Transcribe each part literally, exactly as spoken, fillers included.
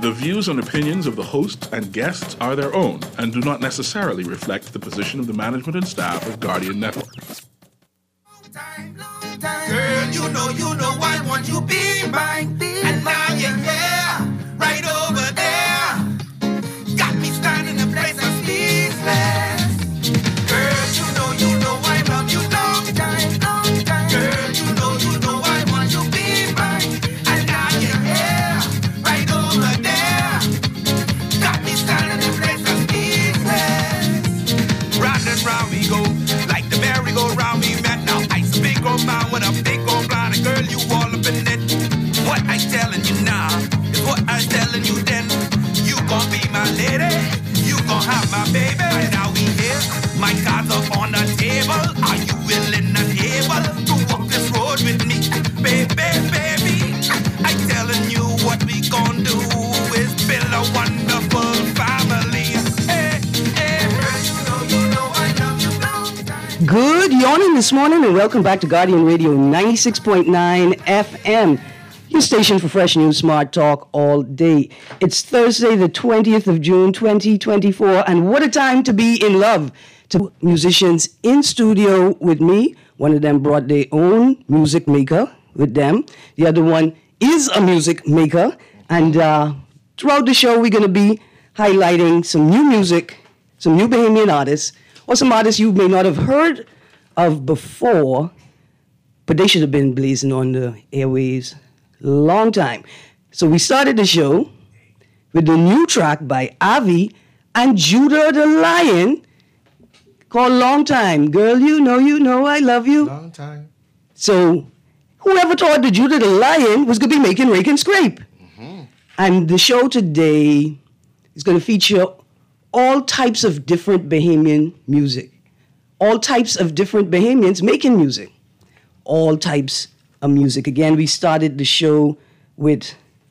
The views and opinions of the host and guests are their own and do not necessarily reflect the position of the management and staff of Guardian Network. Girl, you know, you know I want you be mine. And now you're here, right over there. Got me standing in place of speechless. Girl, you know, you know I love you long time, long time. Girl, you know, you know I want you be mine. And now you're here, right over there. Got me standing in place of speechless. Round and round we go, like the merry-go-round we met now. Ice a big old man with a big old blind, and girl, you all up in it. What I telling you now is what I telling you then. You gon' be my lady, you gon' have my baby. And now we here, my cards are on the table. Are you willing and able to walk this road with me, baby, baby? I telling you what we gon' do is build a wonderful family. Hey, hey, girl, you know, you know I love you long time. Good morning this morning and welcome back to Guardian Radio ninety-six point nine F M. Your station for fresh news, smart talk all day. It's Thursday, the twentieth of June, twenty twenty-four, and what a time to be in love. Two musicians in studio with me. One of them brought their own music maker with them. The other one is a music maker. And uh, throughout the show, we're going to be highlighting some new music, some new Bahamian artists, or some artists you may not have heard of before, but they should have been blazing on the airwaves long time. So we started the show with the new track by Avi and Judah the Lion called Long Time. Girl, you know, you know, I love you. Long time. So whoever thought that Judah the Lion was going to be making Rake and Scrape? Mm-hmm. And the show today is going to feature all types of different Bahamian music. All types of different Bahamians making music. All types of music. Again, we started the show with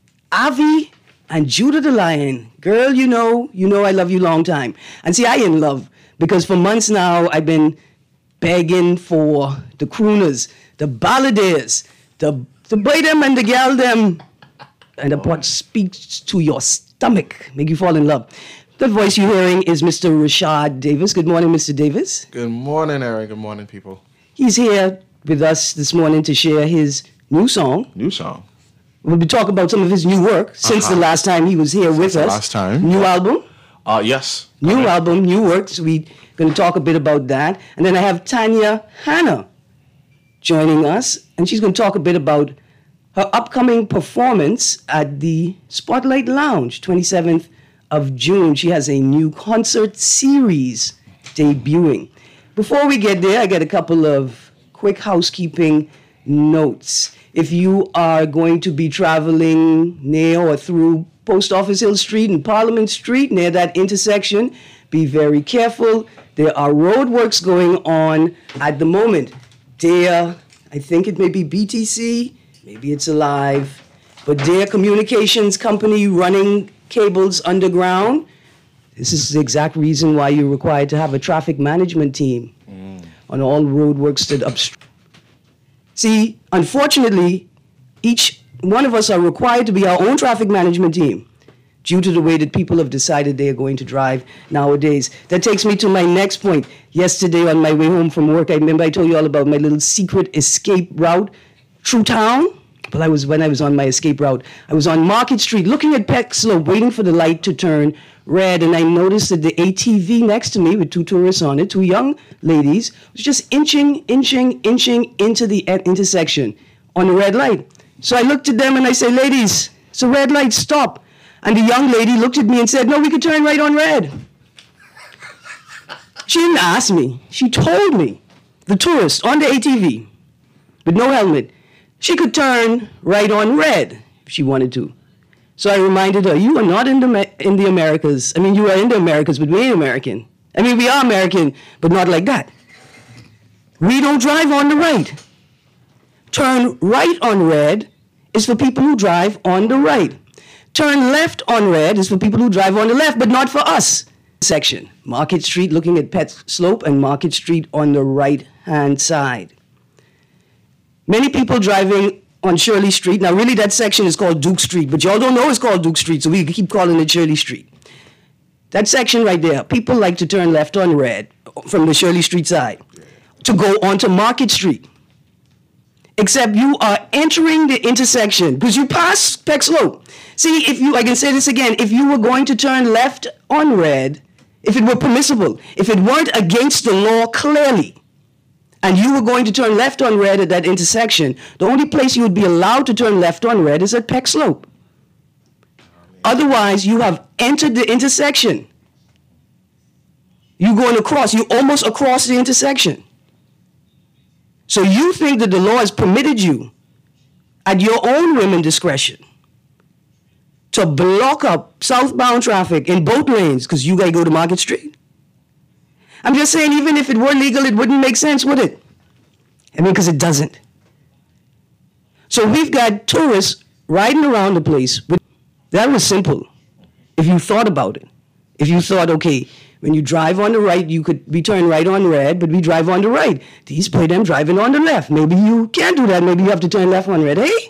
Avi and Judah the Lion. Girl, you know, you know I love you long time. And see, I in love because for months now I've been begging for the crooners, the balladeers, the the boy them and the gal them, and the what speaks to your stomach, make you fall in love. The voice you're hearing is Mister Rashad Davis. Good morning, Mister Davis. Good morning, Eric. Good morning, people. He's here with us this morning to share his new song. New song. We'll be talking about some of his new work since Uh-huh. the last time he was here Since with the us. last time. New album. Uh, yes. New Okay. album, new work. So we're going to talk a bit about that. And then I have Tanya Hanna joining us. And she's going to talk a bit about her upcoming performance at the Spotlight Lounge, twenty-seventh of June. She has a new concert series debuting. Before we get there, I got a couple of quick housekeeping notes. If you are going to be traveling near or through Post Office Hill Street and Parliament Street, near that intersection, be very careful. There are roadworks going on at the moment. Dare, I think it may be B T C, maybe it's Alive, but Dare Communications Company running cables underground. This is the exact reason why you're required to have a traffic management team mm. on all roadworks that upstream. See, unfortunately, each one of us are required to be our own traffic management team due to the way that people have decided they are going to drive nowadays. That takes me to my next point. Yesterday on my way home from work, I remember I told you all about my little secret escape route through town. Well, I was when I was on my escape route, I was on Market Street looking at Peck Slope, waiting for the light to turn red, and I noticed that the A T V next to me with two tourists on it, two young ladies, was just inching, inching, inching into the intersection on the red light. So I looked at them and I said, ladies, it's a red light, stop. And the young lady looked at me and said, no, we could turn right on red. She didn't ask me. She told me, the tourist on the A T V with no helmet, she could turn right on red if she wanted to. So I reminded her, you are not in the, in the Americas. I mean, you are in the Americas, but we ain't American. I mean, we are American, but not like that. We don't drive on the right. Turn right on red is for people who drive on the right. Turn left on red is for people who drive on the left, but not for us. Section, Market Street looking at Peck Slope and Market Street on the right-hand side. Many people driving on Shirley Street. Now, really, that section is called Duke Street, but y'all don't know it's called Duke Street, so we keep calling it Shirley Street. That section right there, people like to turn left on Red from the Shirley Street side to go onto Market Street. Except you are entering the intersection because you pass Peck Slope. See, if you, I can say this again, if you were going to turn left on Red, if it were permissible, if it weren't against the law clearly, and you were going to turn left on Red at that intersection, the only place you would be allowed to turn left on Red is at Peck Slope. Otherwise, you have entered the intersection. You're going across, you're almost across the intersection. So you think that the law has permitted you, at your own whim and discretion, to block up southbound traffic in both lanes because you got to go to Market Street? I'm just saying, even if it were legal, it wouldn't make sense, would it? I mean, because it doesn't. So we've got tourists riding around the place. With, that was simple if you thought about it. If you thought, okay, when you drive on the right, you could be turned right on Red, but we drive on the right. These play them driving on the left. Maybe you can't do that. Maybe you have to turn left on Red. Hey?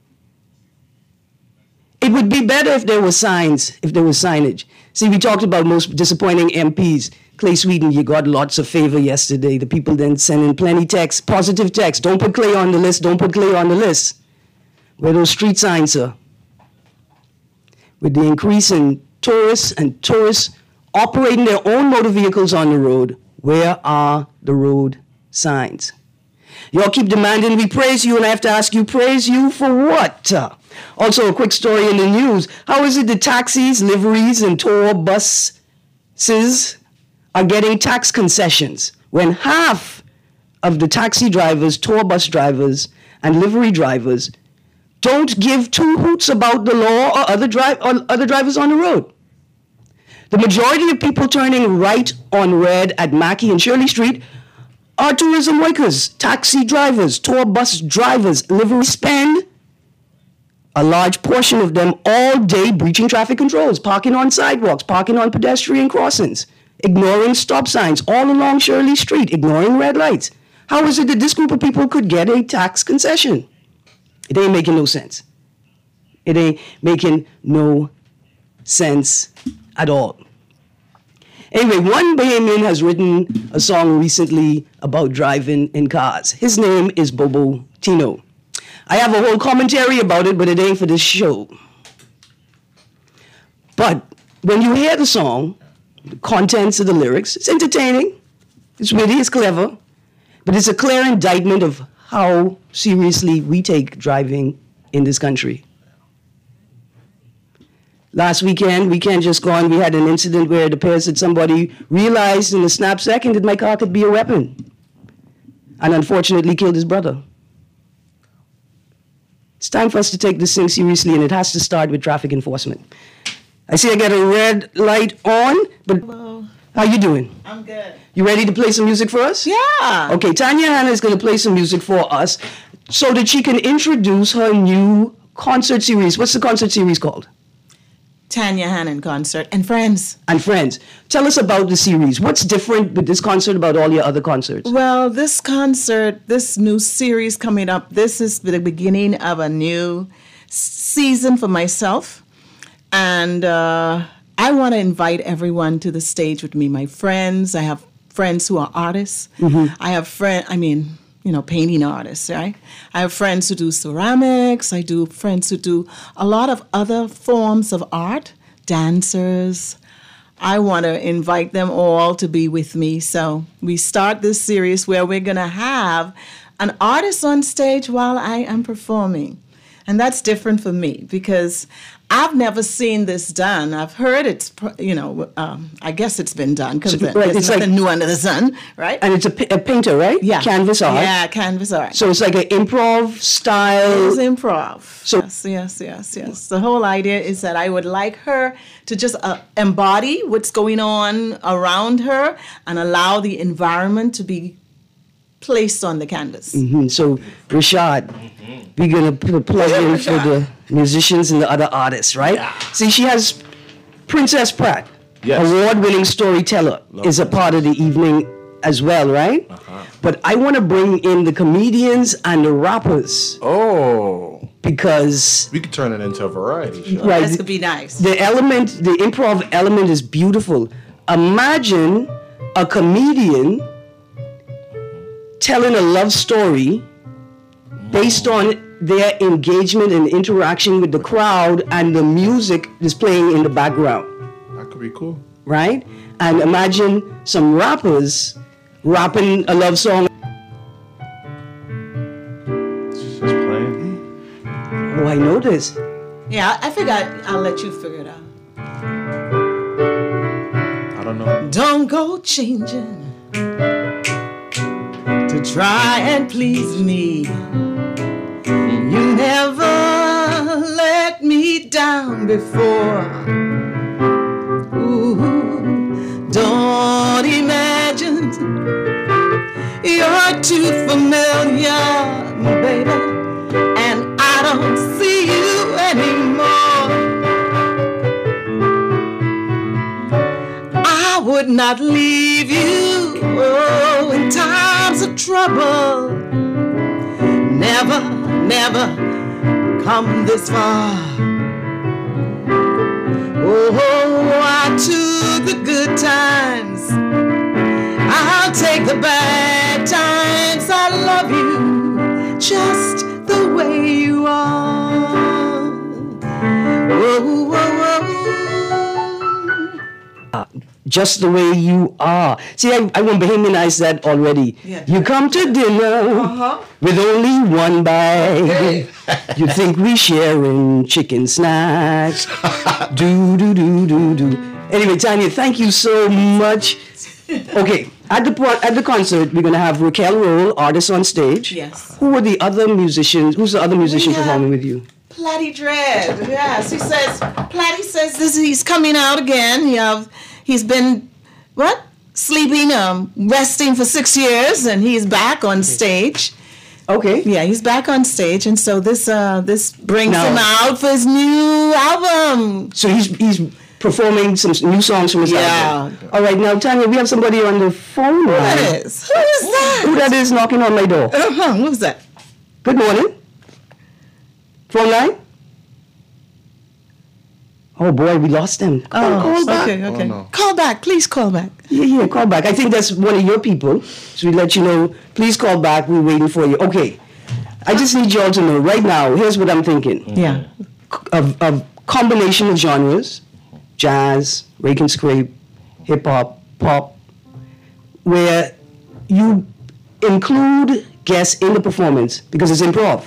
It would be better if there were signs, if there was signage. See, we talked about most disappointing M Ps. Clay Sweden, you got lots of favor yesterday. The people then send in plenty text, positive text. Don't put Clay on the list. Don't put Clay on the list. Where are those street signs, sir? With the increase in tourists and tourists operating their own motor vehicles on the road, where are the road signs? Y'all keep demanding we praise you, and I have to ask you, praise you for what? Also, a quick story in the news. How is it that taxis, liveries, and tour buses are getting tax concessions when half of the taxi drivers, tour bus drivers, and livery drivers don't give two hoots about the law or other, dri- or other drivers on the road? The majority of people turning right on Red at Mackey and Shirley Street are tourism workers, taxi drivers, tour bus drivers, livery spend a large portion of them all day breaching traffic controls, parking on sidewalks, parking on pedestrian crossings, ignoring stop signs all along Shirley Street, ignoring red lights. How is it that this group of people could get a tax concession? It ain't making no sense. It ain't making no sense at all. Anyway, one Bahamian has written a song recently about driving in cars. His name is Bobo Tino. I have a whole commentary about it, but it ain't for this show. But when you hear the song, the contents of the lyrics, it's entertaining, it's witty, it's clever, but it's a clear indictment of how seriously we take driving in this country. Last weekend, weekend just gone, we had an incident where it appears that somebody realized in a snap second that my car could be a weapon, and unfortunately killed his brother. It's time for us to take this thing seriously, and it has to start with traffic enforcement. I see I got a red light on, but hello. How you doing? I'm good. You ready to play some music for us? Yeah. Okay, Tanya Hanna is going to play some music for us so that she can introduce her new concert series. What's the concert series called? Tanya Hannon Concert and Friends. And Friends. Tell us about the series. What's different with this concert about all your other concerts? Well, this concert, this new series coming up, this is the beginning of a new season for myself. And uh, I want to invite everyone to the stage with me, my friends. I have friends who are artists. Mm-hmm. I have friends, I mean, you know, painting artists, right? I have friends who do ceramics. I do friends who do a lot of other forms of art, dancers. I want to invite them all to be with me. So we start this series where we're going to have an artist on stage while I am performing. And that's different for me because I've never seen this done. I've heard it's, you know, um, I guess it's been done because So, right, there's it's nothing like- new under the sun, right? And it's a, pi- a painter, right? Yeah. Canvas art. Yeah, canvas art. So it's like an improv style. It's improv. So- yes, yes, yes, yes. The whole idea is that I would like her to just uh, embody what's going on around her and allow the environment to be placed on the canvas. Mhm. So, Rashad, we're going to put a plug in for the musicians and the other artists, right? See, she has Princess Pratt, Yes. award-winning storyteller, is a part of the evening as well, right? Uh-huh. But I want to bring in the comedians and the rappers Oh, because we could turn it into a variety show. right, This could be nice. the element, the improv element is beautiful. Imagine a comedian telling a love story based on their engagement and interaction with the crowd and the music is playing in the background, That could be cool. right? And imagine some rappers rapping a love song. It's just playing. Oh, I know this. Yeah, I figure I'll let you figure it out. I don't know. Don't go changing to try and please me. You never let me down before. Ooh, don't imagine you're too familiar, baby, and I don't see you anymore. I would not leave you oh, in times of trouble. Never, never come this far. Oh, I took the good times. I'll take the bad times. I love you just the way you are. Oh, oh, oh. Just the way you are. See, I, I want to Bohemianize that already. Yeah. You come to dinner Uh-huh. with only one bite. You think we sharing chicken snacks. do, do, do, do, do. Anyway, Tanya, thank you so much. Okay, at the po- at the concert, we're going to have Raquel Roll, artist on stage. Yes. Who are the other musicians? Who's the other musician have- performing with you? Platty Dread. Yes, he says. Platty says this. He's coming out again. He have, he's been what sleeping, um, resting for six years, and he's back on stage. Okay. Yeah, he's back on stage, and so this uh this brings Now- him out for his new album. So he's he's performing some new songs from his Yeah. album. All right, now Tanya, we have somebody on the phone line. That is. Who is that? Who that is knocking on my door? Uh-huh. Who's that? Good morning. Phone line? Oh boy, we lost them. Call, Oh, call back. okay, okay. Oh, no. Call back, please call back. Yeah, yeah, call back. I think that's one of your people. So we let you know, please call back. We're waiting for you. Okay. I just need you all to know right now, here's what I'm thinking. Yeah. Of a combination of genres, jazz, rake and scrape, hip hop, pop, where you include guests in the performance because it's improv.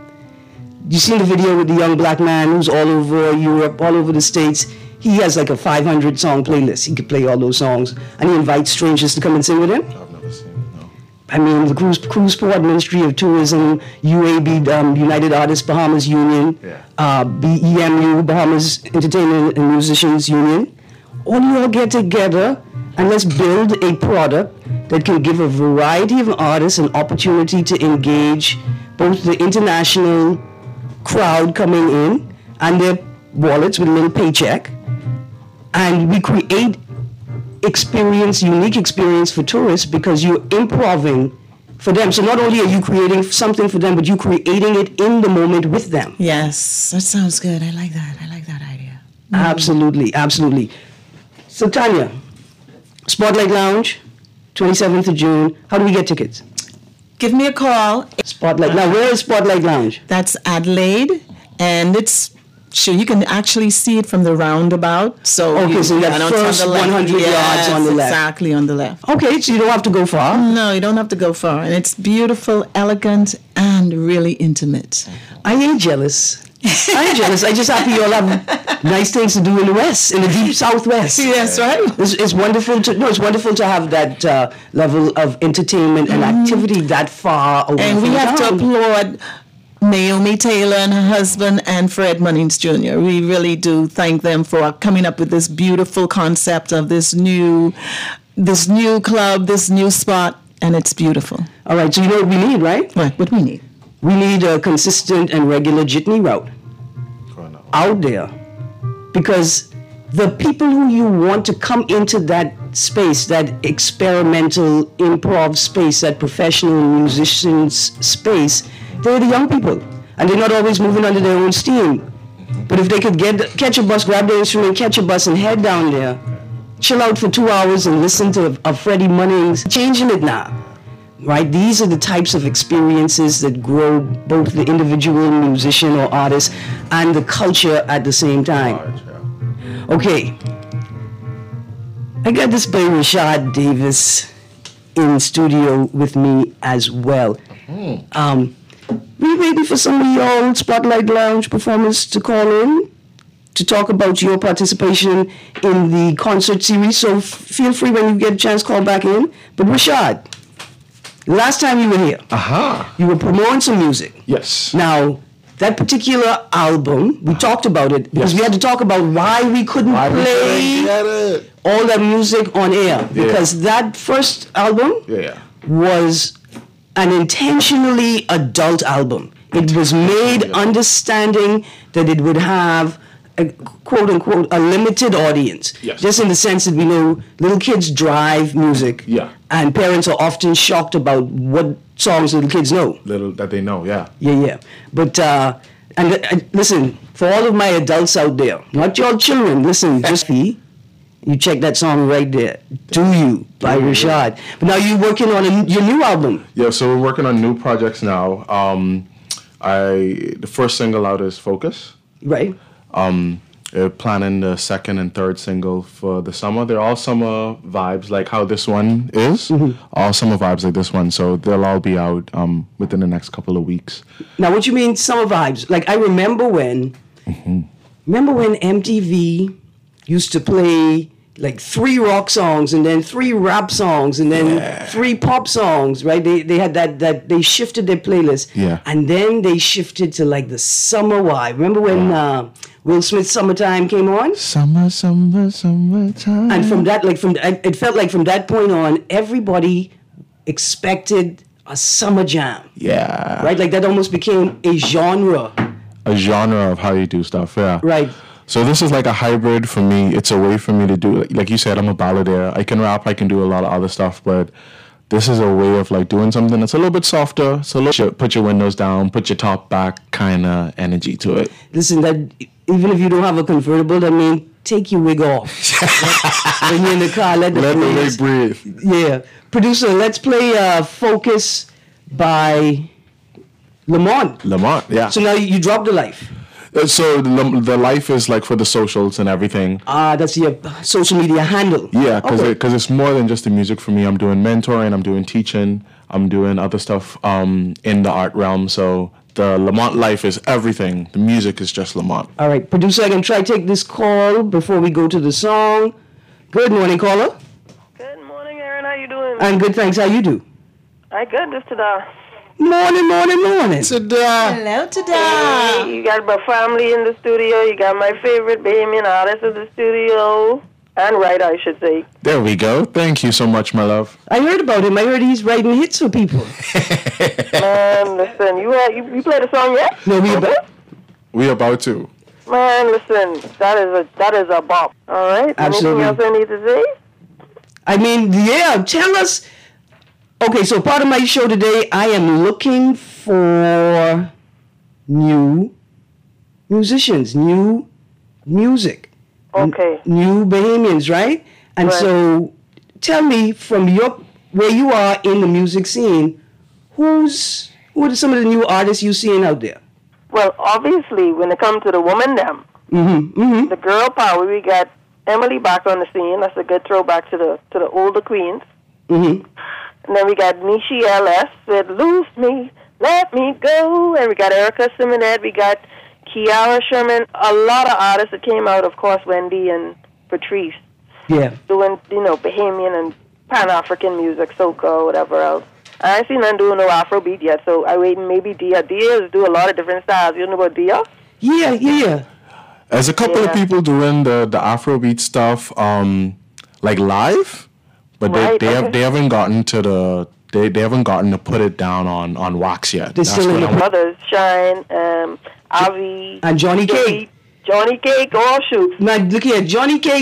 You seen the video with the young black man who's all over Europe, all over the States. He has like a five hundred song playlist. He could play all those songs, and he invites strangers to come and sing with him. I've never seen it, no. I mean, the Cruise, Cruise Port Ministry of Tourism, U A B, um, United Artists Bahamas Union, Yeah. uh, B E M U, Bahamas Entertainment and Musicians Union. All you all get together and let's build a product that can give a variety of artists an opportunity to engage both the international crowd coming in and their wallets with a little paycheck. And we create experience, unique experience for tourists because you're improving for them. So not only are you creating something for them, but you're creating it in the moment with them. Yes, that sounds good. I like that. I like that idea. Absolutely, absolutely. So Tanya, Spotlight Lounge, twenty-seventh of June. How do we get tickets? Give me a call. Spotlight. Now, where is Spotlight Lounge? That's Adelaide, and it's sure you can actually see it from the roundabout. So Okay, so that I know it's on first the left. one hundred yards on the left. Exactly on the left. Okay, so you don't have to go far. No, you don't have to go far, and it's beautiful, elegant, and really intimate. I ain't jealous. I ain't jealous. I just happy you all have nice things to do in the West, in the deep Southwest. Yes, right. It's, it's wonderful to no. It's wonderful to have that uh, level of entertainment and activity that far away. And we from have to town. applaud Naomi Taylor and her husband and Fred Munnings Junior We really do thank them for coming up with this beautiful concept of this new, this new club, this new spot, and it's beautiful. All right, so you know what we need, right? What? What we need? We need a consistent and regular jitney route Going out. out there, because the people who you want to come into that space, that experimental improv space, that professional musicians space, they're the young people. And they're not always moving under their own steam. But if they could get catch a bus, grab their instrument, catch a bus, and head down there, chill out for two hours and listen to a Freddie Munnings, changing it now, right? These are the types of experiences that grow both the individual musician or artist and the culture at the same time. Okay, I got this boy Rashad Davis in studio with me as well. Um, we waiting for some of y'all Spotlight Lounge performers to call in to talk about your participation in the concert series. So f- feel free when you get a chance, call back in. But Rashad, last time you were here, Aha. you were promoting some music. Yes. Now, that particular album, we talked about it because Yes. we had to talk about why we couldn't Why we play couldn't get it? all that music on air. Yeah. Because that first album Yeah. was an intentionally adult album. It was made understanding that it would have a quote unquote a limited audience. Yes. Just in the sense that we know little kids drive music. Yeah. And parents are often shocked about what songs little kids know. Little that they know, yeah. Yeah, yeah. But, uh, and uh, listen, for all of my adults out there, not your children, listen, just me. You check that song right there, Do You, by Rashad. But now you're working on a, your new album. Yeah, so we're working on new projects now. Um, I the first single out is Focus. Right? Um, we're planning the second and third single for the summer. They're all summer vibes, like how this one is. All summer vibes like this one. So they'll all be out um, within the next couple of weeks. Now, what you mean summer vibes? Like, I remember when, remember when M T V used to play like three rock songs and then three rap songs and then three pop songs, right? They they had that, that they shifted their playlist. Yeah. And then they shifted to like the summer vibe. Remember when uh, Will Smith's Summertime came on? Summer, summer, summertime. And from that, like from, it felt like from that point on, everybody expected a summer jam, Yeah. right? Like that almost became a genre, A genre of how you do stuff, yeah. right? So this is like a hybrid for me. It's a way for me to do, like, like you said, I'm a balladeer. I can rap, I can do a lot of other stuff, but this is a way of like doing something that's a little bit softer. It's a little, put your windows down, put your top back kind of energy to it. Listen, that even if you don't have a convertible, that means take your wig off. When you're in the car, let the Let the breeze- wig breathe. Yeah. Producer, let's play uh, Focus by Lamont. Lamont, yeah. So now you, you dropped the life. Uh, So the, the life is like for the socials and everything. Ah, that's your social media handle. Yeah, because Okay. it, it's more than just the music for me. I'm doing mentoring, I'm doing teaching, I'm doing other stuff um, in the art realm. So the Lamont life is everything. The music is just Lamont. All right, producer, I can try to take this call before we go to the song. Good morning, caller. Good morning, Aaron. How you doing? I'm good, thanks. How you do? I good. This today. Morning, morning, morning. Hello, Tada. You got my family in the studio. You got my favorite Bahamian artist in the studio. And writer, I should say. There we go. Thank you so much, my love. I heard about him. I heard he's writing hits for people. Man, listen. You had, you, you played a song yet? No, we about We about to. Man, listen. That is a that is a bop. All right. Absolutely. Anything else I need to say? I mean, yeah, tell us. Okay, so part of my show today, I am looking for new musicians, new music, Okay. new Bahamians, right? And Right. so tell me from your where you are in the music scene, who's who are some of the new artists you seeing out there? Well, obviously, when it comes to the woman, them, Mm-hmm. Mm-hmm. the girl power, we got Emily back on the scene. That's a good throwback to the to the older queens. Mm-hmm. And then we got Nishi L S with Lose Me, Let Me Go. And we got Erica Simonette. We got Kiara Sherman. A lot of artists that came out, of course, Wendy and Patrice, Yeah. doing, you know, Bahamian and Pan-African music, soca, whatever else. I ain't seen none doing no Afrobeat yet, so I waiting maybe Dia. Dia do a lot of different styles. You know about Dia? Yeah, yeah, yeah. There's a couple Yeah. of people doing the, the Afrobeat stuff, um, like live, but they, Right, they, have, okay. they haven't gotten to the, they, they haven't gotten to put it down on, on wax yet. They're still in what the I'm- Brothers, Shine, um, Avi. And Johnny Cake. Johnny Cake, all shoots. Now, look here, Johnny Cake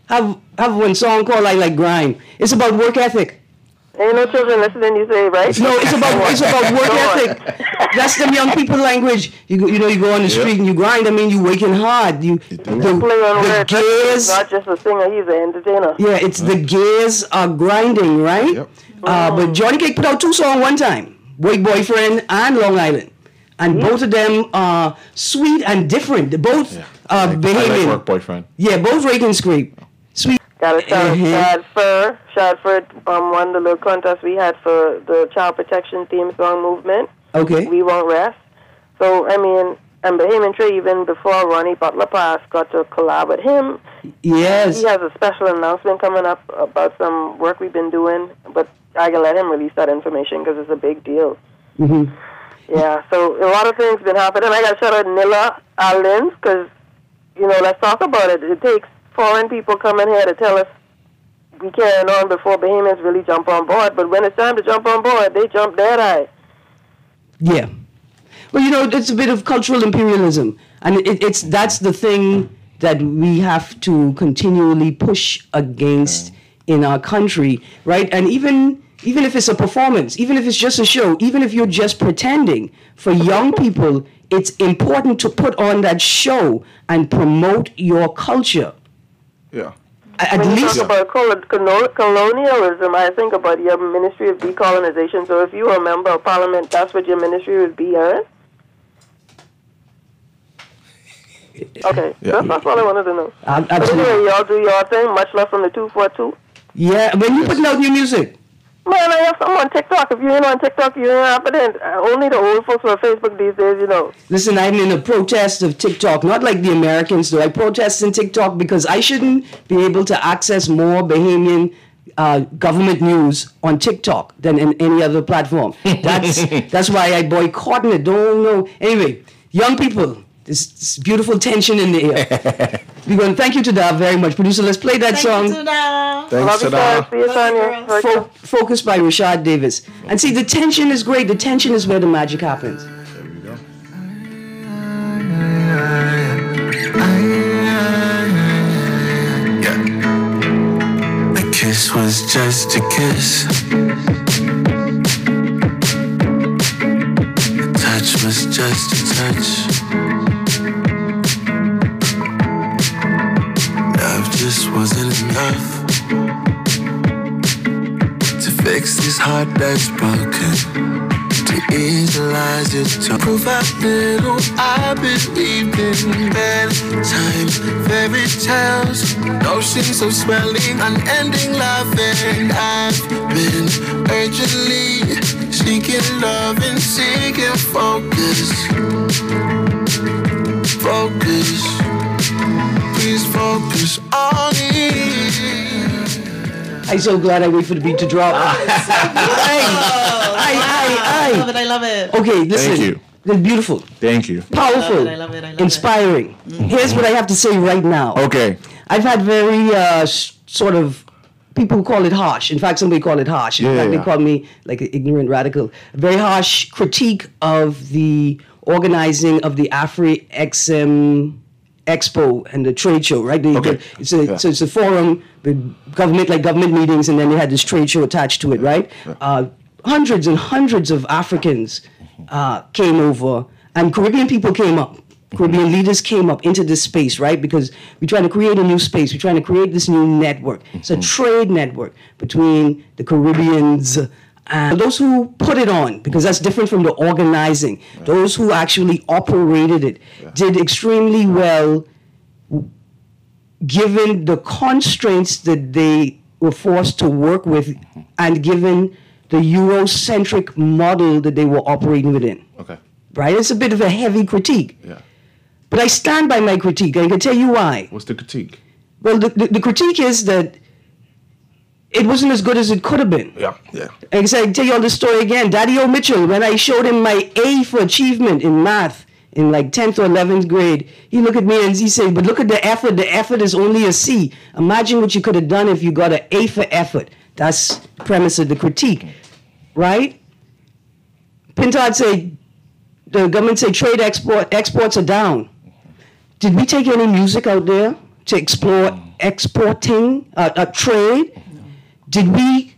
have have one song called "I Like Grind." It's about work ethic. Ain't no children listening, you say, right? No, it's about it's about work ethic. That's the young people language. You go, you know, you go on the street and you grind. I mean, you working hard. You the, Play on the words. gears. Not just a singer, he's an entertainer. Yeah, it's the gears are grinding, right? Yep. Uh, but Johnny Cake put out two songs one time, White Boyfriend and Long Island. And both of them are sweet and different. They're both Yeah. uh, I like, behaving. I like Work Boyfriend. Yeah, both rake and scrape. Sweet. Got to shout out Mhm. Shad Fur. Shad Fur um, won the little contest we had for the Child Protection Theme Song Movement. Okay. We Won't Rest. So, I mean, and Bahamian Trey, even before Ronnie Butler passed, got to collab with him. Yes. He has a special announcement coming up about some work we've been doing, but I can let him release that information because it's a big deal. hmm Yeah, so a lot of things been happening. I got to shout out Nilla Allens because, you know, let's talk about it. It takes foreign people coming here to tell us we carrying on before Bahamians really jump on board. But when it's time to jump on board, they jump dead-eye. Yeah. Well, you know, it's a bit of cultural imperialism. And it, it's that's the thing that we have to continually push against in our country, right? And even even if it's a performance, even if it's just a show, even if you're just pretending, for young people, it's important to put on that show and promote your culture. Yeah. At When you least, talk about colo- colo- colonialism, I think about your Ministry of Decolonization. So if you were a member of Parliament, that's what your ministry would be, Aaron? Okay, Yeah. that's, that's all I wanted to know. Ab- But absolutely. anyway, y'all do your thing. Much love from the two four two. Yeah, when you putting out new music. Man, I have some on TikTok. If you ain't on TikTok, you ain't happening. Uh, Only the old folks on Facebook these days, you know. Listen, I'm in a protest of TikTok, not like the Americans do. I protest in TikTok because I shouldn't be able to access more Bahamian uh, government news on TikTok than in any other platform. That's that's why I boycotting it. Don't know. Anyway, young people, this, this beautiful tension in the air. We're going to thank you to Dav very much. Producer, let's play that song. Love Thanks, you guys. Sada. See you, Sonia. Right Fo- focused by Rashad Davis. And see, the tension is great. The tension is where the magic happens. There we go. A kiss was just a kiss. A touch was just a touch. Love just wasn't enough to fix this heart that's broken. To equalize it, to prove how little I believed in bedtime fairy tales, notions of smelling, unending laughing. I've been urgently seeking love and seeking focus. Focus, please focus on me. I'm so glad I wait for the beat to drop. Aye, aye, I aye, love it. I love it. aye. Okay, listen. Thank you. It's beautiful, Thank you. powerful, I love it, I love it. inspiring. Here's what I have to say right now. Okay. I've had very uh, s- sort of, people call it harsh. In fact, somebody call it harsh. In Yeah, fact, yeah. they call me like an ignorant radical. A very harsh critique of the organizing of the Afri-X M Expo and the trade show, right? They, Okay. they- it's a, Yeah. so it's a forum with government, like government meetings, and then they had this trade show attached to it, right? Uh, hundreds and hundreds of Africans uh, came over, and Caribbean people came up. Caribbean leaders came up into this space, right? Because we're trying to create a new space. We're trying to create this new network. It's a trade network between the Caribbeans and those who put it on, because that's different from the organizing. Those who actually operated it did extremely well, given the constraints that they were forced to work with and given the Eurocentric model that they were operating within. Okay. Right? It's a bit of a heavy critique. Yeah. But I stand by my critique. I can tell you why. What's the critique? Well, the, the, the critique is that it wasn't as good as it could have been. Yeah. Yeah. Like I said, I can tell you all this story again. Daddy O. Mitchell, when I showed him my A for achievement in math in like tenth or eleventh grade, he looked at me and he said, but look at the effort. The effort is only a C. Imagine what you could have done if you got an A for effort. That's the premise of the critique, right? Pintard say, the government say trade export exports are down. Did we take any music out there to explore exporting, uh, uh, trade? Did we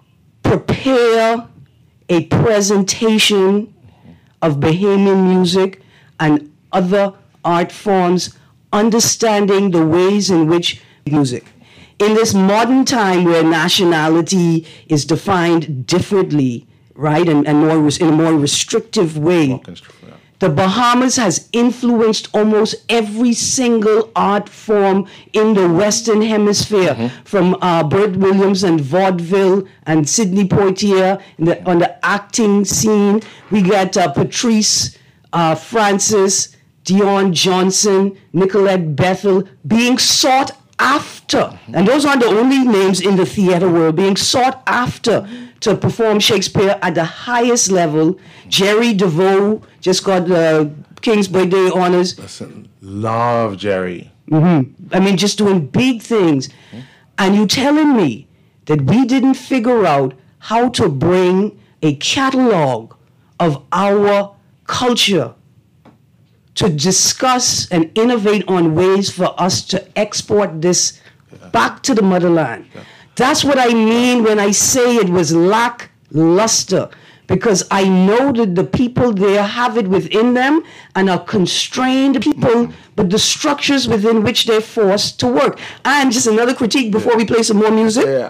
prepare a presentation of Bahamian music and other art forms, understanding the ways in which music? In this modern time where nationality is defined differently, right, and, and more res- in a more restrictive way, the Bahamas has influenced almost every single art form in the Western Hemisphere, mm-hmm. from uh, Bert Williams and vaudeville and Sidney Poitier in the, on the acting scene. We got uh, Patrice uh, Francis, Dion Johnson, Nicolette Bethel being sought after, and those aren't the only names in the theater world, being sought after to perform Shakespeare at the highest level. Jerry DeVoe just got the King's Birthday honors. Listen, love Jerry. Mm-hmm. I mean, just doing big things. Mm-hmm. And you telling me that we didn't figure out how to bring a catalog of our culture to discuss and innovate on ways for us to export this yeah. back to the motherland. Yeah. That's what I mean when I say it was lackluster, because I know that the people there have it within them and are constrained people, but the structures within which they're forced to work. And just another critique before yeah. we play some more music. Yeah.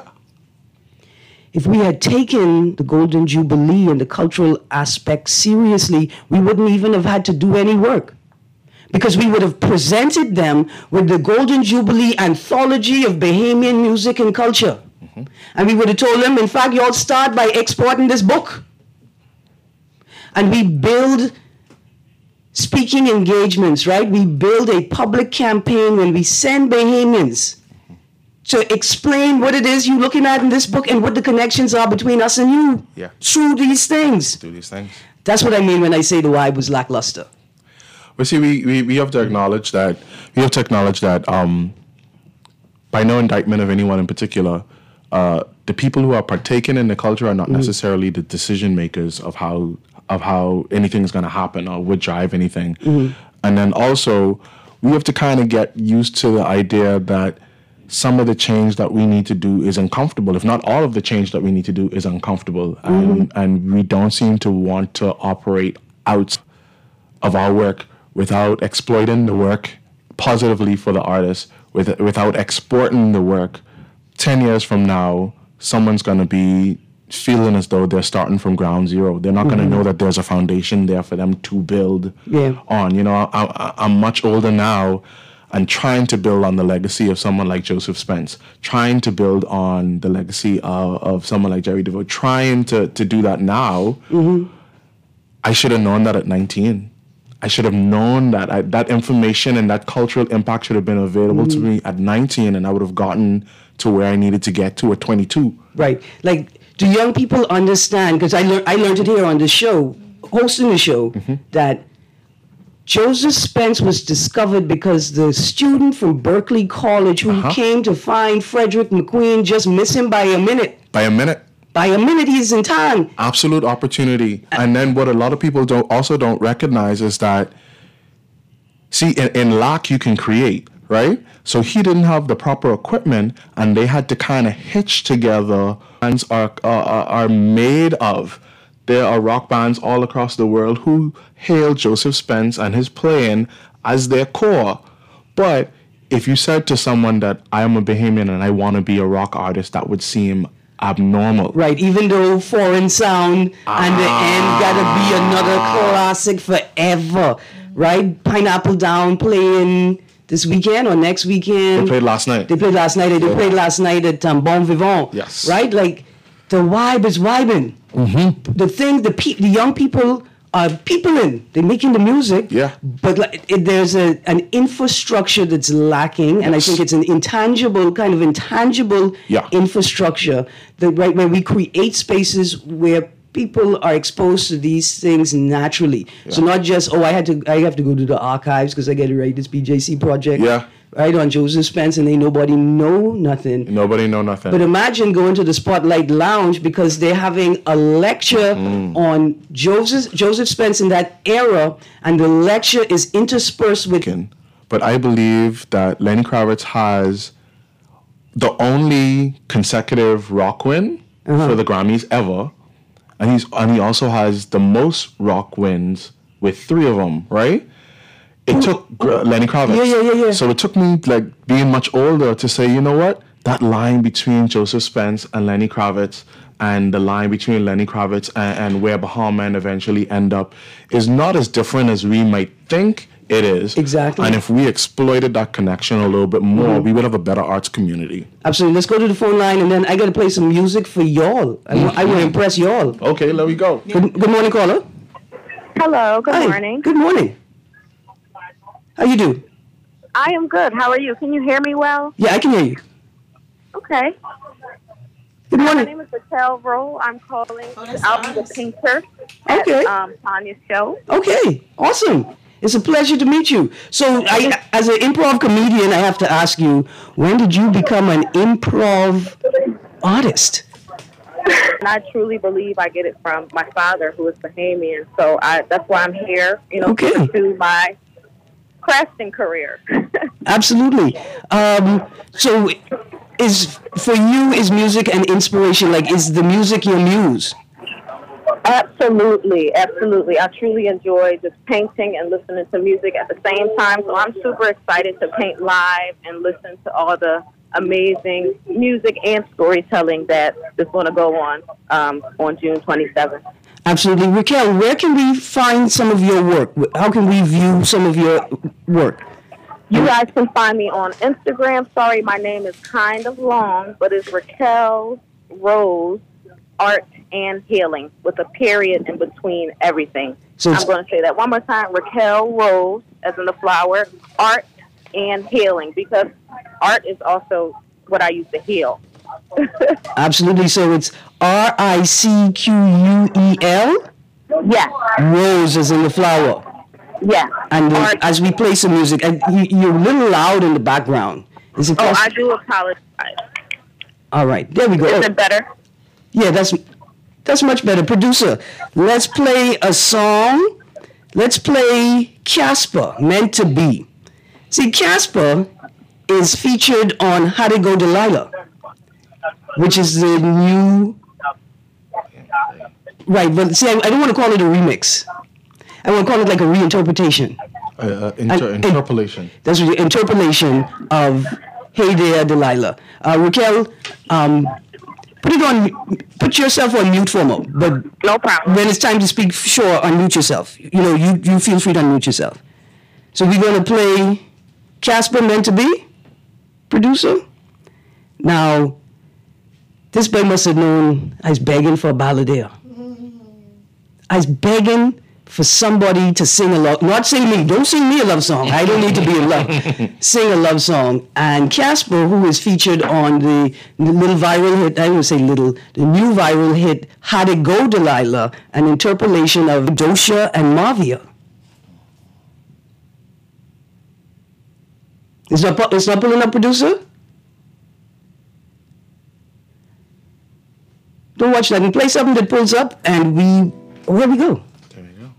If we had taken the Golden Jubilee and the cultural aspect seriously, we wouldn't even have had to do any work, because we would have presented them with the Golden Jubilee anthology of Bahamian music and culture. Mm-hmm. And we would have told them, in fact, y'all start by exporting this book. And we build speaking engagements, right? We build a public campaign when we send Bahamians to explain what it is you're looking at in this book and what the connections are between us and you yeah. through these things. Through these things. That's what I mean when I say the vibe was lackluster. Well, see, we, we, we have to acknowledge that, we have to acknowledge that um, by no indictment of anyone in particular, uh, the people who are partaking in the culture are not mm-hmm. necessarily the decision makers of how of how anything is going to happen or would drive anything. Mm-hmm. And then also, we have to kind of get used to the idea that some of the change that we need to do is uncomfortable. If not all of the change that we need to do is uncomfortable. Mm-hmm. And, and we don't seem to want to operate out of our work without exploiting the work positively for the artist, with, without exporting the work. Ten years from now, someone's going to be feeling as though they're starting from ground zero. They're not mm-hmm. going to know that there's a foundation there for them to build yeah. on. You know, I, I, I'm much older now and trying to build on the legacy of someone like Joseph Spence, trying to build on the legacy of, of someone like Jerry DeVoe, trying to, to do that now. Mm-hmm. I should have known that at nineteen. I should have known that I, that information and that cultural impact should have been available mm-hmm. to me at nineteen, and I would have gotten to where I needed to get to at twenty-two. Right. Like, do young people understand, because I, lear- I learned it here on the show, hosting the show, mm-hmm. that Joseph Spence was discovered because the student from Berkeley College who uh-huh. came to find Frederick McQueen just missed him by a minute. By a minute. By a minute, he's in time. Absolute opportunity. Uh, and then what a lot of people don't also don't recognize is that, see, in, in lack you can create, right? So he didn't have the proper equipment, and they had to kind of hitch together. Bands are, are, are made of. There are rock bands all across the world who hail Joseph Spence and his playing as their core. But if you said to someone that I am a Bahamian and I want to be a rock artist, that would seem abnormal. Right, even though Foreign Sound ah. and the end gotta be another classic forever, right? Pineapple Down playing this weekend or next weekend. They played last night. They played last night. They yeah. played last night at um, Bon Vivant. Yes. Right, like the vibe is vibing. Mm-hmm. The thing, the pe- the young people are peopling. They're making the music. Yeah. But like, it, there's a an infrastructure that's lacking, yes. and I think it's an intangible, kind of intangible yeah. infrastructure that right where we create spaces where people are exposed to these things naturally. Yeah. So not just oh I had to I have to go to the archives because I got to write this B J C project. Yeah. Right on Joseph Spence, and they nobody know nothing. Nobody know nothing. But imagine going to the Spotlight Lounge because they're having a lecture mm. on Joseph Joseph Spence in that era, and the lecture is interspersed with. But but I believe that Lenny Kravitz has the only consecutive rock win Uh-huh. for the Grammys ever, and he's and he also has the most rock wins with three of them. Right? It took Gra- Lenny Kravitz. Yeah, yeah, yeah, yeah. So it took me like being much older to say, you know what? That line between Joseph Spence and Lenny Kravitz, and the line between Lenny Kravitz and, and where Bahama eventually end up, is not as different as we might think it is. Exactly. And if we exploited that connection a little bit more, Mm-hmm. we would have a better arts community. Absolutely. Let's go to the phone line, and then I got to play some music for y'all. I, wa- I want to impress y'all. Okay, there we go. Good, good morning, caller. Hello, good Hi. morning. Good morning. How you do? I am good. How are you? Can you hear me well? Yeah, I can hear you. Okay. Good My morning. name is Raquel Rowe. I'm calling. I'll be the painter Okay. at um, Tanya's show. Okay, awesome. It's a pleasure to meet you. So, I, as an improv comedian, I have to ask you, when did you become an improv artist? And I truly believe I get it from my father, who is Bahamian. So I, that's why I'm here, you know, Okay. to pursue my crafting career. Absolutely. Um, so, is for you is music an inspiration? Like, is the music your muse? Absolutely, absolutely. I truly enjoy just painting and listening to music at the same time. So I'm super excited to paint live and listen to all the amazing music and storytelling that is going to go on um, on June twenty-seventh. Absolutely. Raquel, where can we find some of your work? How can we view some of your work? You guys can find me on Instagram. Sorry, my name is kind of long, but it's Raquel Rose Art and Healing with a period in between everything. So it's- I'm going to say that one more time. Raquel Rose, as in the flower, Art and Healing, because art is also what I use to heal. Absolutely. So it's R I C Q U E L? Yes, Rose is in the flower. yes. And then Art. as we play some music, and you, you're a little loud in the background. Is it Oh, possible? I do apologize. All right. There we go. Is Oh, it better? yeah, that's that's much better. Producer, let's play a song. Let's play Casper, Meant to Be. See, Casper is featured on How to Go Delilah, which is the new... Right, but see, I, I don't want to call it a remix. I want to call it like a reinterpretation. Uh, uh, inter- And- interpolation. That's the interpolation of Hey There, Delilah. Uh, Raquel, um, put it on, put yourself on mute for a moment, but No problem. when it's time to speak, sure, unmute yourself. You know, you, you feel free to unmute yourself. So we're going to play Casper, Meant to Be, producer. Now, this boy must have known I was begging for a balladeer. I was begging for somebody to sing a love, not sing me, don't sing me a love song. I don't need to be in love. Sing a love song. And Casper, who is featured on the, the little viral hit, I would say little, the new viral hit, How'd It Go, Delilah, an interpolation of Dosha and Mavia. It's not, pu- it's not pulling up, producer? Don't watch that. And play something that pulls up, and we, oh, here we go. There we go.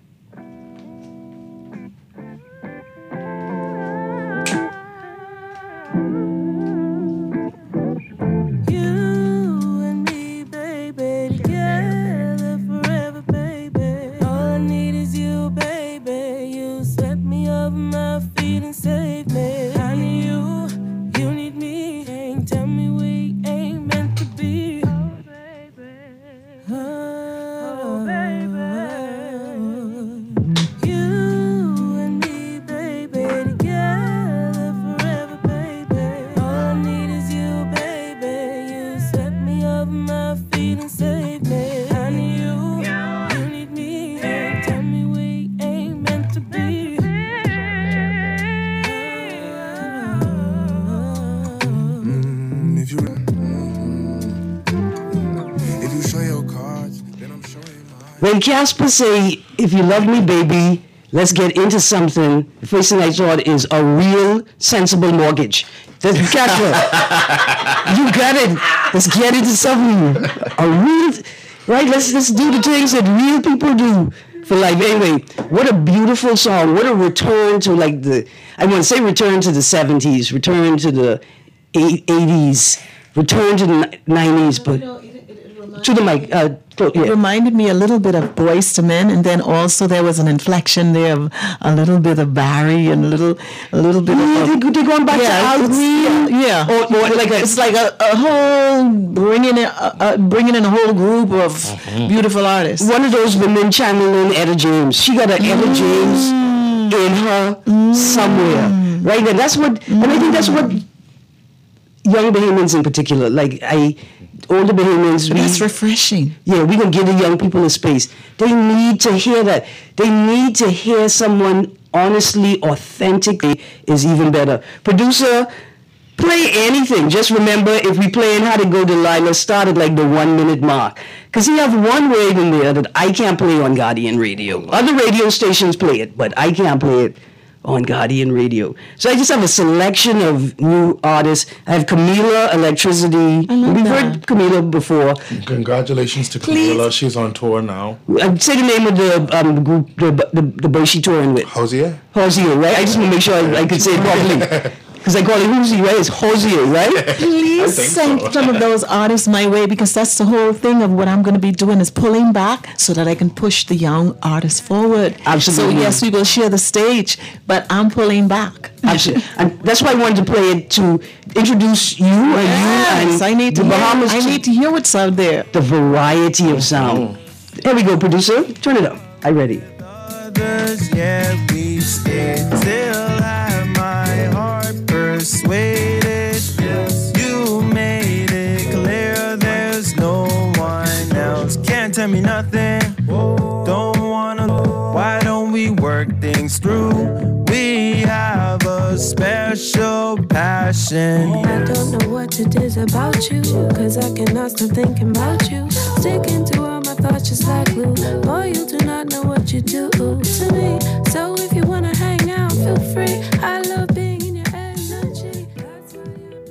You and me, baby, together forever, baby. All I need is you, baby. You swept me off my feet and saved me. I need you, you need me. Ain't tell me we ain't meant to be. Oh, baby. Oh, baby. You and me, baby, together forever, baby. All I need is you, baby. You swept me off my feet and saved me. I need you, you need me. Ain't tell me we ain't meant to be. Mm, if you if you show your cards, then I'm showing mine. When Casper say, if you love me, baby, let's get into something, the first thing I thought is a real sensible mortgage. That's Casper. You got it. Let's get into something. A real, right? Let's let's do the things that real people do. For life. Anyway, what a beautiful song. What a return to like the, I want to say return to the seventies, return to the eighties, return to the nineties, but to the mic. Uh, It yeah. reminded me a little bit of Boyz two Men, and then also there was an inflection there of a little bit of Barry and a little, a little bit Yeah, of. they, they're going back to Al it's- Green. yeah, Or, or like a, it's like a, a whole bringing in, uh, uh, bringing in a whole group of beautiful artists. one of those women channeling Etta James. She got an Etta James in her somewhere, right? And that's what, and I think that's what young Bahamians in particular, like I, older Bahamians, we, That's refreshing. yeah, we gonna give the young people a space. They need to hear that. They need to hear someone honestly, authentically is even better. Producer, play anything. Just remember, if we playing How to Go Delilah, start at like the one minute mark. Because he have one word in there that I can't play on Guardian Radio. Other radio stations play it, but I can't play it on Guardian Radio. So I just have a selection of new artists. I have Camila Electricity. I love We've that. heard Camila before. Congratulations to Please. Camila. She's on tour now. I'd say the name of the um, group, the, the, the boy she touring with. Hosier? Hosier, right? I just want to make sure I, I could say it properly. Because I call it Hosier, right? It's Hosier, right? Please think send so. some of those artists my way, because that's the whole thing of what I'm going to be doing is pulling back so that I can push the young artists forward. Absolutely. So yes, we will share the stage, but I'm pulling back. Absolutely. And that's why I wanted to play it to introduce you and Yes, you and I need to the hear, Bahamas I to need to hear what's out there. the variety of sound. Here we go, producer. Turn it up. I ready. Others, yeah, we stayed till I had my heart persuaded. You made it clear there's no one else. Can't tell me nothing. Don't wanna. Why don't we work things through? We have a special passion. I don't know what it is about you, cause I cannot stop thinking about you. Sticking to all my thoughts just like glue. Boy, you do not know what you do to me. So if you wanna hang out, feel free. I love being in your energy. That's why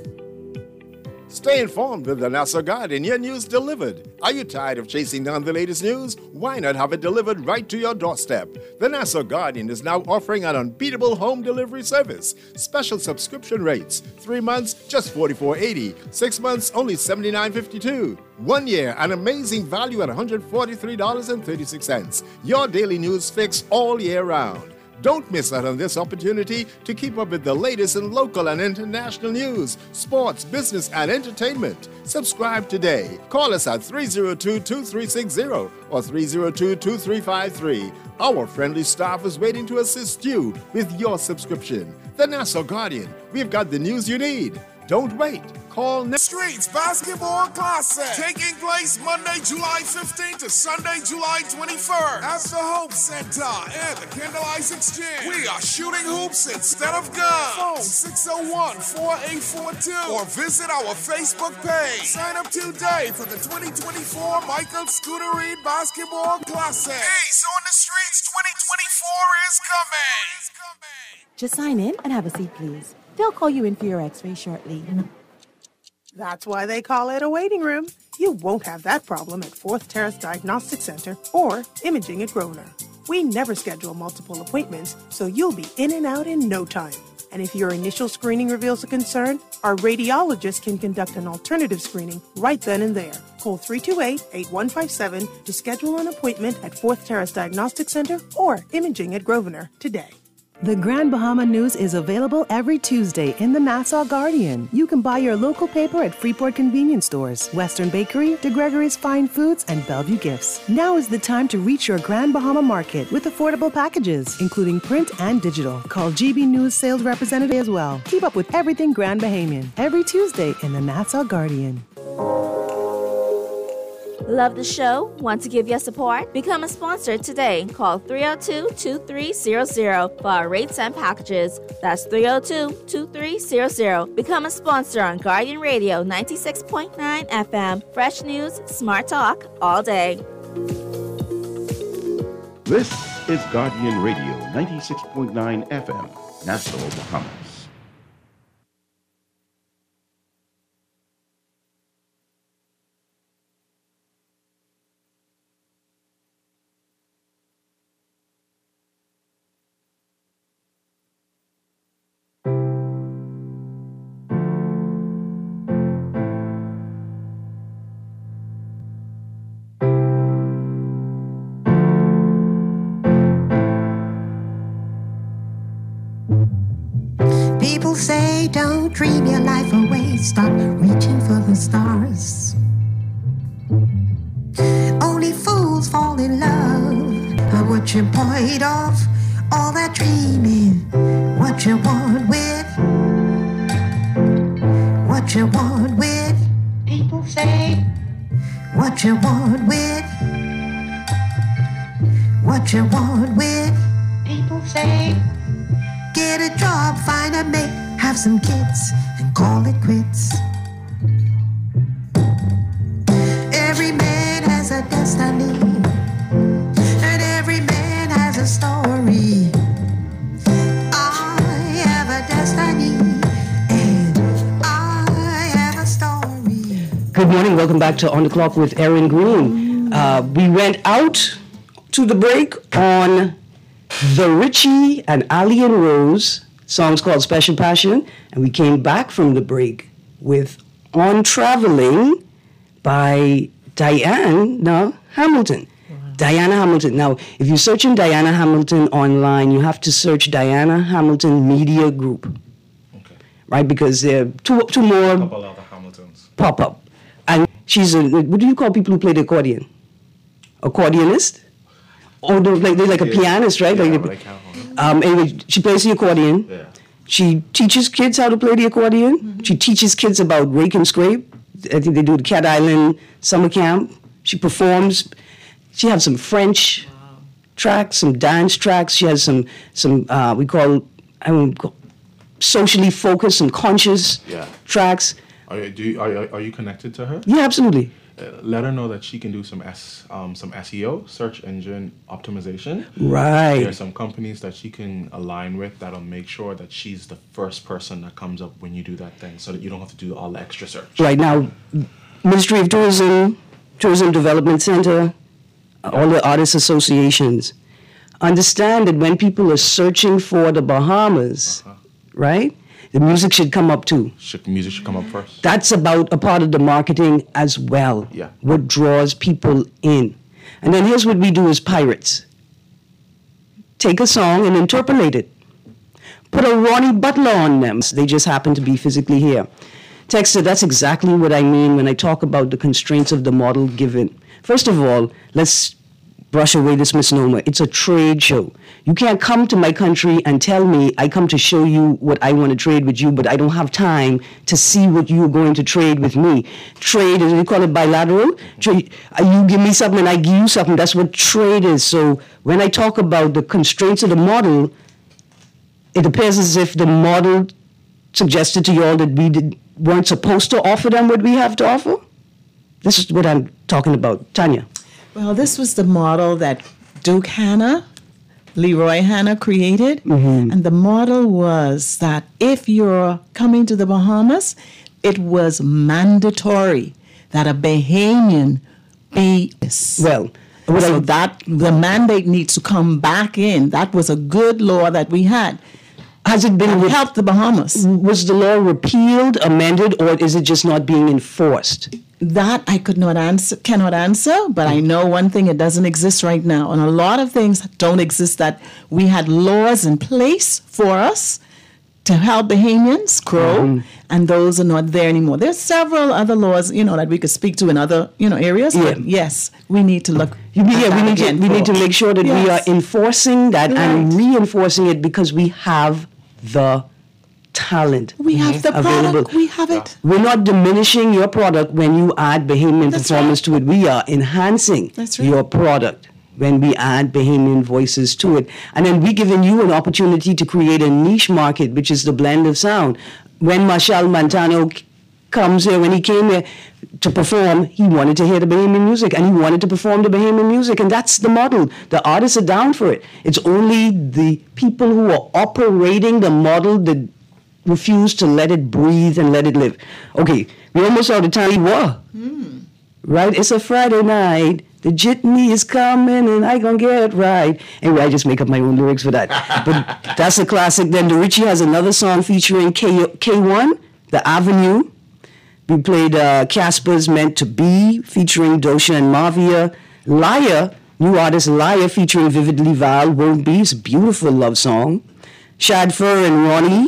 I'm Stay informed with the Nassau Guardian, your news delivered. Are you tired of chasing down the latest news? Why not have it delivered right to your doorstep? The Nassau Guardian is now offering an unbeatable home delivery service. Special subscription rates. Three months, just forty-four eighty. Six months, only seventy-nine fifty-two. One year, an amazing value at one hundred forty-three dollars and thirty-six cents. Your daily news fix all year round. Don't miss out on this opportunity to keep up with the latest in local and international news, sports, business, and entertainment. Subscribe today. Call us at three oh two, two three six zero or three oh two, two three five three. Our friendly staff is waiting to assist you with your subscription. The Nassau Guardian. We've got the news you need. Don't wait. Call now. Streets Basketball Classic, taking place Monday, July fifteenth to Sunday, July twenty-first at the Hope Center and the Candlelight Exchange. We are shooting hoops instead of guns. Phone six oh one, four eight four two or visit our Facebook page. Sign up today for the twenty twenty-four Michael Scooter Reed Basketball Classic. Ace on the Streets twenty twenty-four is coming. Just sign in and have a seat, please. They'll call you in for your x-ray shortly. That's why they call it a waiting room. You won't have that problem at Fourth Terrace Diagnostic Center or Imaging at Grosvenor. We never schedule multiple appointments, so you'll be in and out in no time. And if your initial screening reveals a concern, our radiologist can conduct an alternative screening right then and there. Call three two eight, eight one five seven to schedule an appointment at Fourth Terrace Diagnostic Center or Imaging at Grosvenor today. The Grand Bahama News is available every Tuesday in the Nassau Guardian. You can buy your local paper at Freeport convenience stores, Western Bakery, DeGregory's Fine Foods, and Bellevue Gifts. Now is the time to reach your Grand Bahama market with affordable packages, including print and digital. Call G B News sales representative as well. Keep up with everything Grand Bahamian every Tuesday in the Nassau Guardian. Love the show? Want to give your support? Become a sponsor today. Call three oh two, two three zero zero for our rates and packages. That's three oh two, two three zero zero. Become a sponsor on Guardian Radio ninety-six point nine F M. Fresh news, smart talk, all day. This is Guardian Radio ninety-six point nine F M, Nassau, Bahamas. People say don't dream your life away, start reaching for the stars. Only fools fall in love. But what's your point of all that dreaming? What you want with? What you want with? People say what you want with? What you want with? People say get a job, find a mate, have some kids, and call it quits. Every man has a destiny, and every man has a story. I have a destiny, and I have a story. Good morning. Welcome back to On the Clock with Erin Green. Uh, we went out to the break on the Richie and Ali and Rose songs called Special Passion, and we came back from the break with On Traveling by Diana Hamilton. Wow. Diana Hamilton. Now, if you're searching Diana Hamilton online, you have to search Diana Hamilton Media Group. Okay. Right? Because there are two, two more A couple other Hamiltons pop up. And she's a, what do you call people who play the accordion? Accordionist? Or they're like, they're like a Yeah. pianist, right? Yeah, like, but I can't. um, anyway, she plays the accordion. Yeah. She teaches kids how to play the accordion. Mm-hmm. She teaches kids about rake and scrape. I think they do the Cat Island summer camp. She performs. She has some French wow. tracks, some dance tracks. She has some some uh, we call I mean socially focused and conscious Yeah. tracks. Are you, do you, are, you- are you connected to her? Yeah, absolutely. Uh, let her know that she can do some S um, some S E O, search engine optimization. Right. There are some companies that she can align with that'll make sure that she's the first person that comes up when you do that thing, so that you don't have to do all the extra search. Right now, Ministry of Tourism, Tourism Development Center, all the artist associations understand that when people are searching for the Bahamas, uh-huh. right, the music should come up too. Should, music should come up first. That's about a part of the marketing as well. Yeah. What draws people in. And then here's what we do as pirates. Take a song and interpolate it. Put a Ronnie Butler on them. They just happen to be physically here. Texter, that's exactly what I mean when I talk about the constraints of the model given. First of all, let's brush away this misnomer. It's a trade show. You can't come to my country and tell me I come to show you what I want to trade with you, but I don't have time to see what you're going to trade with me. Trade, is we call it bilateral. Trade, you give me something and I give you something. That's what trade is. So when I talk about the constraints of the model, it appears as if the model suggested to you all that we did, weren't supposed to offer them what we have to offer. This is what I'm talking about. Tanya. Well, this was the model that Duke Hanna, Leroy Hanna created. Mm-hmm. And the model was that if you're coming to the Bahamas, it was mandatory that a Bahamian be. Well, so that the mandate needs to come back in. That was a good law that we had. Has it been re- helped the Bahamas? Was the law repealed, amended, or is it just not being enforced? That I could not answer, cannot answer, but I know one thing, it doesn't exist right now. And a lot of things don't exist that we had laws in place for us to help Bahamians grow, mm-hmm. and those are not there anymore. There's several other laws, you know, that we could speak to in other, you know, areas. Yeah. But yes, we need to look. You, yeah, we need to we need to make sure that yes. we are enforcing that right. and reinforcing it because we have the talent. We have the available. product. We have it. We're not diminishing your product when you add Bahamian That's performance right. to it. We are enhancing That's right. your product when we add Bahamian voices to it. And then we're giving you an opportunity to create a niche market, which is the blend of sound. When Marshall Montano comes here, when he came here to perform, he wanted to hear the Bahamian music and he wanted to perform the Bahamian music. And that's the model. The artists are down for it. It's only the people who are operating the model that refuse to let it breathe and let it live. Okay, we almost out of time. What? Mm. Right? It's a Friday night. The jitney is coming and I gonna get right. Anyway, I just make up my own lyrics for that. But that's a classic. Then the Richie has another song featuring K- K1, The Avenue. We played uh, Casper's Meant to Be featuring Dosha and Mavia. Liar, new artist Liar featuring Vividly Val, Won't Be. It's a beautiful love song. Shad Fur and Ronnie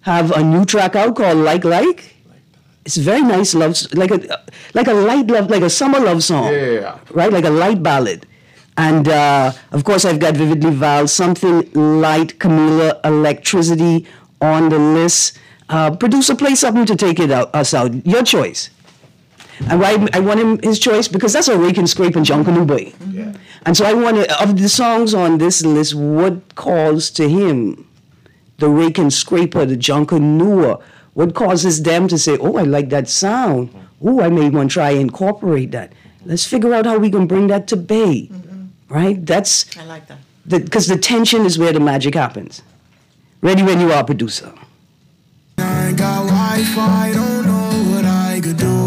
have a new track out called Like Like. It's a very nice love, s- like a like a light love, like a summer love song. Yeah. Right, like a light ballad. And uh, of course, I've got Vividly Val, something light, Camila, Electricity on the list. Uh, producer, play something to take it out, us out. Your choice. And why I want him his choice because that's a Rake and Scrape and Junkanoo Boy. Yeah. And so I want to, of the songs on this list, what calls to him, the Rake and Scraper, the Junkanooer, what causes them to say, oh, I like that sound. Oh, I may want to try and incorporate that. Let's figure out how we can bring that to Bay. Mm-hmm. Right? That's, I like that. Because the, the tension is where the magic happens. Ready when you are, producer. I got Wi-Fi, don't know what I could do.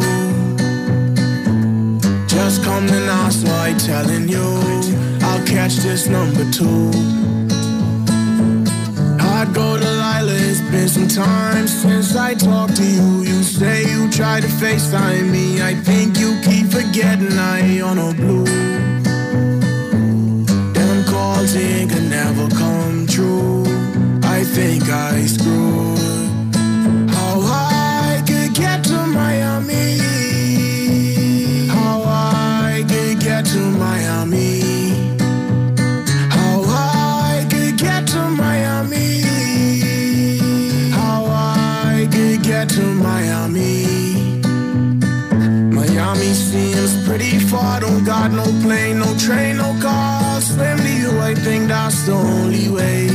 Just come to Nassau, telling you I'll catch this number two. I'd go to Lila, it's been some time since I talked to you. You say you try to FaceTime me, I think you keep forgetting I on a blue. Them calls ain't gonna never come true. I think I screwed. How I could get to Miami, how I could get to Miami, how I could get to Miami, how I could get to Miami. Miami seems pretty far, don't got no plane, no train, no car. Swim to you, I think that's the only way.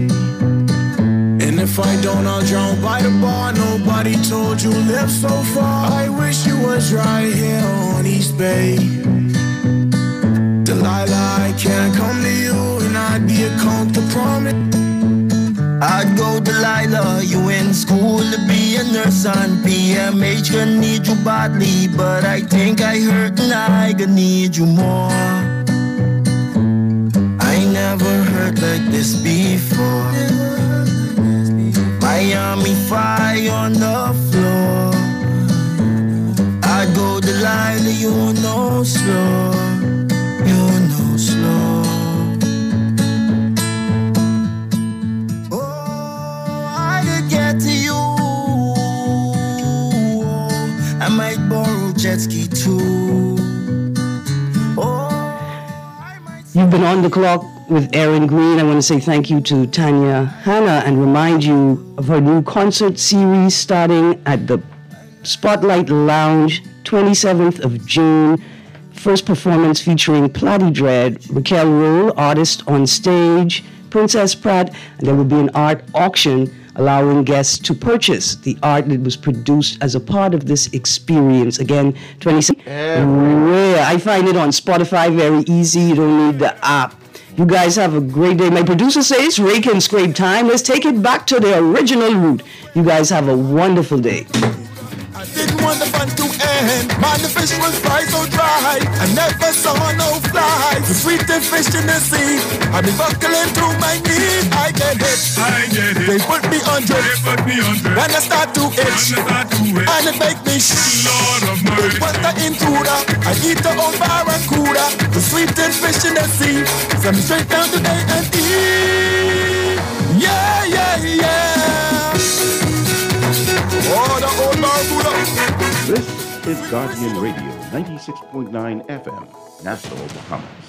And if I don't, I'll drown by the bar. Nobody told you live so far. I wish you was right here on East Bay. Delilah, I can't come to you, and I'd be a conk to promise. I'd go Delilah, you in school to be a nurse on P M H. Gonna need you badly, but I think I hurt and I gonna need you more. I never hurt like this before. Miami fire on the floor. I'd go Delilah, you know slow, you know slow. Oh, I could get to you. I might borrow jet ski too. You've been on the clock with Aaron Green. I want to say thank you to Tanya Hanna and remind you of her new concert series starting at the Spotlight Lounge, twenty-seventh of June. First performance featuring Platty Dread, Raquel Roll, artist on stage, Princess Pratt, and there will be an art auction allowing guests to purchase the art that was produced as a part of this experience. Again, twenty-seventh. Yeah, I find it on Spotify very easy. You don't need the app. You guys have a great day. My producer says Rake and Scrape time. Let's take it back to the original route. You guys have a wonderful day. I didn't want the fun to end. Man, the fish was fried so dry. I never saw no flies. The sweetest fish in the sea. I've been buckling through my knees. I get hit. I get hit. They put me on drip. They put me on drip. And I start to itch. And, I start to itch. And it make me shh. Lord of mercy. What the intruder. I eat the old barracuda. The sweetest fish in the sea. Send me straight down to A and E. Yeah, yeah, yeah. Oh, the old barracuda. This is Guardian Radio, ninety-six point nine F M, Nassau, Bahamas.